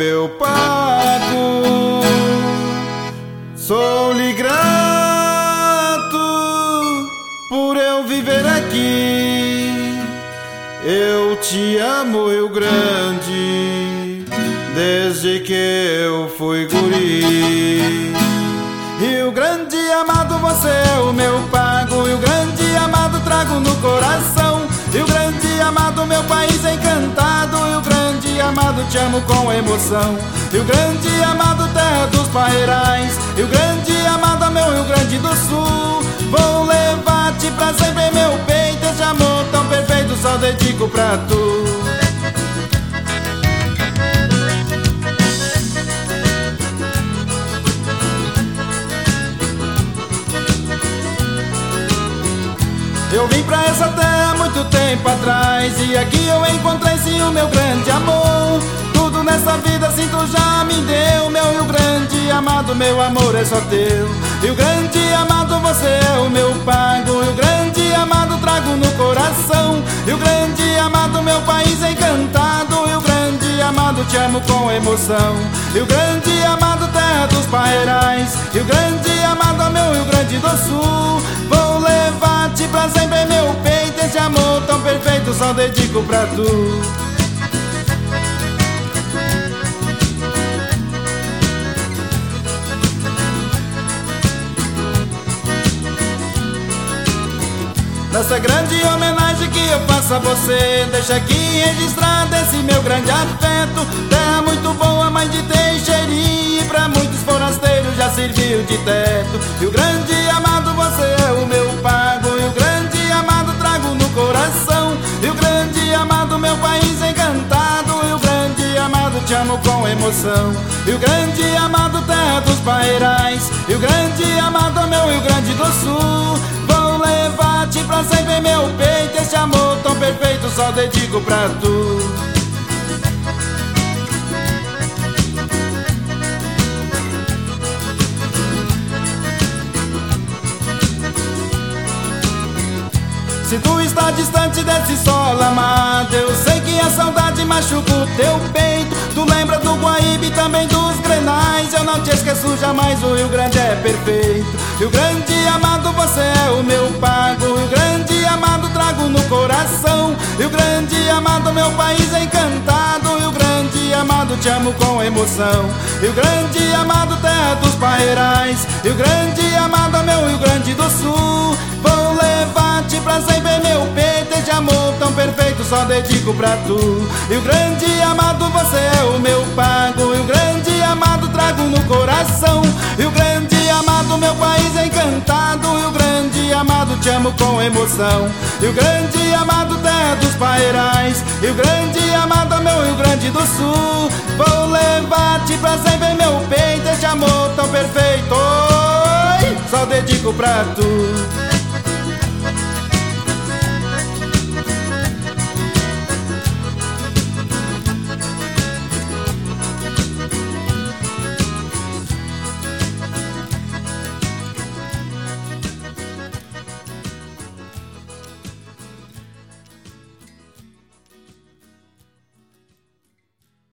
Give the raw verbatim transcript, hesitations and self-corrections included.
meu pago. Sou-lhe grato por eu viver aqui. Eu te amo, Rio Grande, desde que eu fui guri. Rio Grande amado, você é o meu pago. Rio Grande amado, trago no coração. Rio Grande amado, meu país encantado. Rio Grande amado, te amo com emoção. Rio Grande amado, terra dos parreirais. Rio Grande amado, meu Rio Grande do Sul. Vou levar-te pra sempre em meu peito. Esse amor tão perfeito só dedico pra tu. Eu vim pra essa terra muito tempo atrás, e aqui eu encontrei sim o meu grande amor. Tudo nessa vida sinto já me deu. Meu Rio Grande amado, meu amor é só teu. Rio Grande amado, você é o meu pago. Rio Grande amado, trago no coração. Rio Grande amado, meu país encantado. Rio Grande amado, te amo com emoção. Rio Grande amado, terra dos parreirais. Rio Grande amado, meu Rio Grande do Sul. Vou levar-te pra sempre em meu peito. Esse amor tão perfeito só dedico pra tu. Nessa grande homenagem que eu faço a você, deixa aqui registrado esse meu grande afeto. Terra muito boa, mãe de Teixeirinha, e pra muitos forasteiros já serviu de teto. Rio Grande amado, você é o meu pago. Rio Grande amado, trago no coração. Rio Grande amado, meu país encantado. Rio Grande amado, te amo com emoção. Rio Grande amado, terra dos parreirais. Rio Grande amado, meu Rio Grande do Sul. Vou levar-te pra sempre em meu peito. Esse amor tão perfeito só dedico pra tu. Se tu está distante desse sol amado, eu sei que a saudade machuca o teu peito. Tu lembra do Guaíba e também dos Grenais. Eu não te esqueço jamais, o Rio Grande é perfeito. Rio Grande amado, você é o meu pago. Rio Grande amado, trago no coração. Rio Grande amado, meu país encantado. Rio Grande amado, te amo com emoção. Rio Grande amado, terra dos parreirais. Rio Grande amado, meu Rio Grande do Sul. Vou levar-te pra sempre em meu peito. Esse amor tão perfeito só dedico pra tu. Rio Grande amado, você é o meu pago. Rio Grande amado, trago no coração. Rio Grande amado, meu país encantado. Rio Grande amado, te amo com emoção. Rio Grande amado, terra dos parreirais. Rio Grande amado, meu Rio Grande do Sul. Vou levar-te pra sempre em meu peito. Esse amor tão perfeito só dedico pra tu.